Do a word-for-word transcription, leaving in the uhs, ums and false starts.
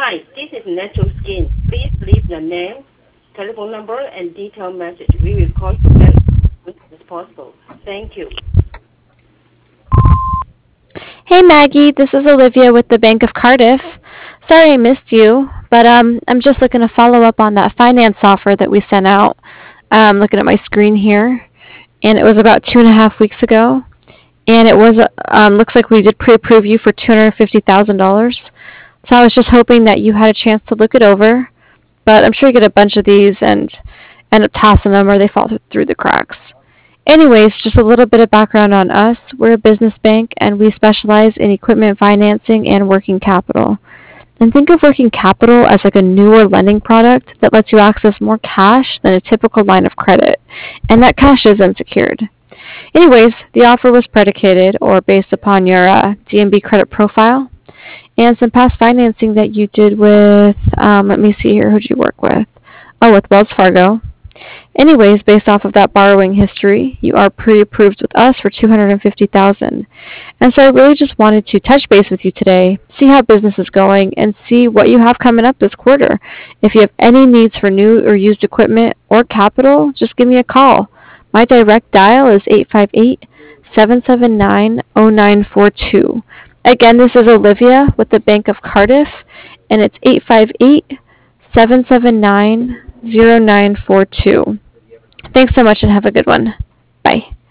Hi, this is Natural Skin. Please leave your name, telephone number, and detailed message. We will call you back as soon as possible. Thank you. Hey Maggie, this is Olivia with the Bank of Cardiff. Sorry I missed you, but um, I'm just looking to follow up on that finance offer that we sent out. Um, looking at my screen here, and it was about two and a half weeks ago, and it was um, looks like we did pre-approve you for two hundred fifty thousand dollars. So I was just hoping that you had a chance to look it over, but I'm sure you get a bunch of these and end up tossing them or they fall through the cracks. Anyways, just a little bit of background on us. We're a business bank and we specialize in equipment financing and working capital. And think of working capital as like a newer lending product that lets you access more cash than a typical line of credit. And that cash is unsecured. Anyways, the offer was predicated or based upon your uh, D N B credit profile and some past financing that you did with, um, let me see here, who'd you work with? Oh, with Wells Fargo. Anyways, based off of that borrowing history, you are pre-approved with us for two hundred fifty thousand dollars. And so I really just wanted to touch base with you today, see how business is going, and see what you have coming up this quarter. If you have any needs for new or used equipment or capital, just give me a call. My direct dial is eight five eight, seven seven nine, zero nine four two. Again, this is Olivia with the Bank of Cardiff, and it's eight five eight, seven seven nine, zero nine four two. Thanks so much and have a good one. Bye.